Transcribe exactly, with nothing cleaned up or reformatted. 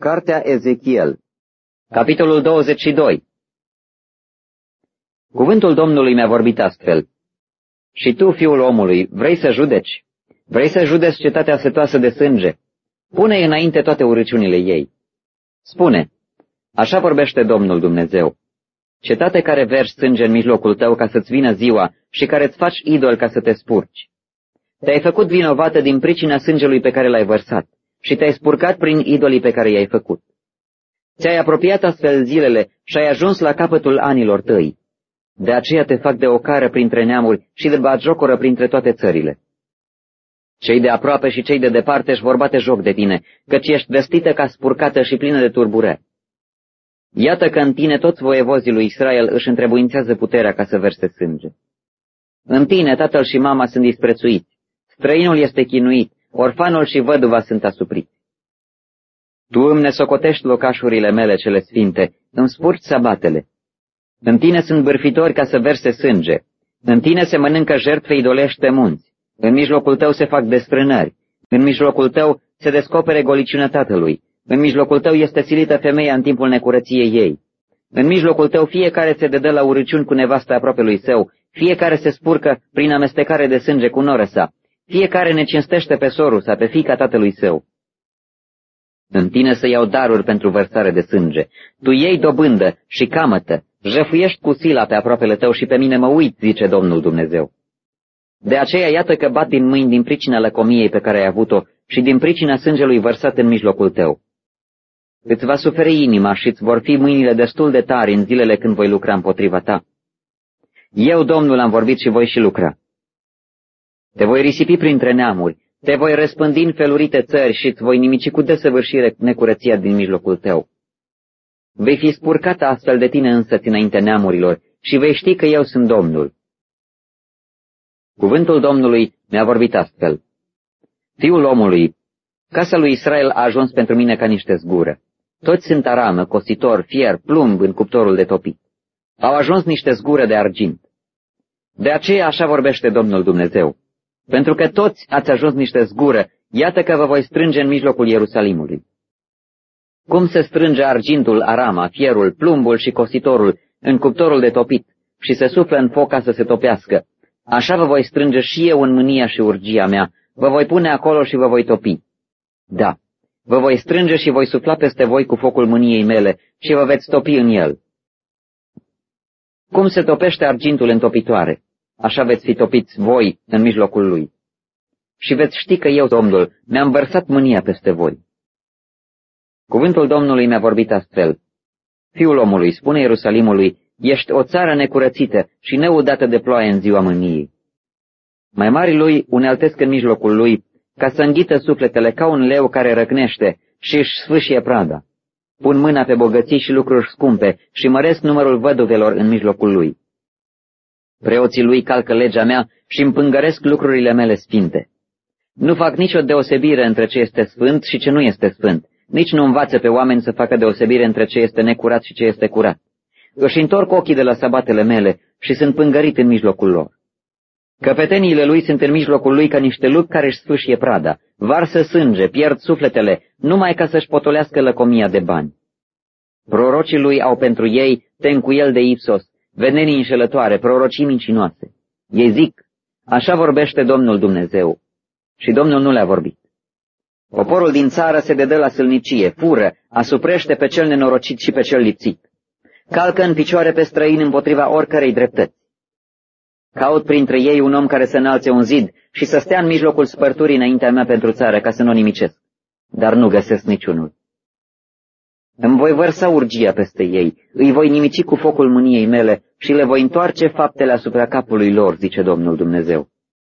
Cartea Ezechiel, capitolul douăzeci și doi. Cuvântul Domnului mi-a vorbit astfel. Și tu, fiul omului, vrei să judeci? Vrei să judeci cetatea setoasă de sânge? Pune înainte toate urăciunile ei. Spune, așa vorbește Domnul Dumnezeu. Cetate care vergi sânge în mijlocul tău ca să-ți vină ziua și care îți faci idol ca să te spurci. Te-ai făcut vinovată din pricina sângelui pe care l-ai vărsat și te-ai spurcat prin idolii pe care i-ai făcut. Ți-ai apropiat astfel zilele și ai ajuns la capătul anilor tăi. De aceea te fac de ocară printre neamuri și de batjocoră printre toate țările. Cei de aproape și cei de departe își vor bate joc de tine, căci ești vestită ca spurcată și plină de turbure. Iată că în tine toți voievozii lui Israel își întrebuințează puterea ca să verse sânge. În tine tatăl și mama sunt disprețuiți, străinul este chinuit, orfanul și văduva sunt asupriți. Tu îmi nesocotești locașurile mele cele sfinte, îmi spurci sabatele. În tine sunt bârfitori ca să verse sânge, în tine se mănâncă jertfe idolești pe munți, în mijlocul tău se fac desfrânări, în mijlocul tău se descopere goliciunea tatălui, în mijlocul tău este silită femeia în timpul necurăției ei. În mijlocul tău fiecare se dedă la urăciuni cu nevasta aproapelui său, fiecare se spurcă prin amestecare de sânge cu noră sa, fiecare ne cinstește pe sorul sa, pe fiica tatălui său. În tine să iau daruri pentru vărsare de sânge, tu iei dobândă și camătă, jefuiești cu sila pe aproapele tău și pe mine mă uit, zice Domnul Dumnezeu. De aceea iată că bat din mâini din pricina lăcomiei pe care ai avut-o și din pricina sângelui vărsat în mijlocul tău. Îți va suferi inima și îți vor fi mâinile destul de tari în zilele când voi lucra împotriva ta. Eu, Domnul, am vorbit și voi și lucra. Te voi risipi printre neamuri, te voi răspândi în felurite țări și îți voi nimici cu desăvârșire necurăția din mijlocul tău. Vei fi spurcată astfel de tine însăți înainte neamurilor și vei ști că eu sunt Domnul. Cuvântul Domnului mi-a vorbit astfel. Fiul omului, casa lui Israel a ajuns pentru mine ca niște zgură. Toți sunt aramă, cositor, fier, plumb în cuptorul de topit. Au ajuns niște zgură de argint. De aceea așa vorbește Domnul Dumnezeu. Pentru că toți ați ajuns niște zgură, iată că vă voi strânge în mijlocul Ierusalimului. Cum se strânge argintul, arama, fierul, plumbul și cositorul în cuptorul de topit și se suflă în foc ca să se topească, așa vă voi strânge și eu în mânia și urgia mea, vă voi pune acolo și vă voi topi. Da, vă voi strânge și voi sufla peste voi cu focul mâniei mele și vă veți topi în el. Cum se topește argintul în topitoare, așa veți fi topiți voi în mijlocul lui. Și veți ști că eu, Domnul, mi-am vărsat mânia peste voi. Cuvântul Domnului mi-a vorbit astfel. Fiul omului, spune Ierusalimului, ești o țară necurățită și neudată de ploaie în ziua mâniei. Mai mari lui uneltesc în mijlocul lui, ca să înghită sufletele ca un leu care răcnește și își sfâșie prada. Pun mâna pe bogății și lucruri scumpe și măresc numărul văduvelor în mijlocul lui. Preoții lui calcă legea mea și împângăresc lucrurile mele sfinte. Nu fac nicio deosebire între ce este sfânt și ce nu este sfânt, nici nu învață pe oameni să facă deosebire între ce este necurat și ce este curat. Își întorc ochii de la sabatele mele și sunt pângărit în mijlocul lor. Căpeteniile lui sunt în mijlocul lui ca niște lupi care își sfâșie prada, varsă sânge, pierd sufletele, numai ca să-și potolească lăcomia de bani. Prorocii lui au pentru ei tencuiel de ipsos, venenii înșelătoare, prorocii mincinoase. Ei zic, așa vorbește Domnul Dumnezeu. Și Domnul nu le-a vorbit. Poporul din țară se dedă la sâlnicie, fură, asuprește pe cel nenorocit și pe cel lipsit. Calcă în picioare pe străini împotriva oricărei dreptăți. Caut printre ei un om care să înalțe un zid și să stea în mijlocul spărturii înaintea mea pentru țară ca să nu o nimicesc, dar nu găsesc niciunul. Îmi voi vărsa urgia peste ei, îi voi nimici cu focul mâniei mele și le voi întoarce faptele asupra capului lor, zice Domnul Dumnezeu.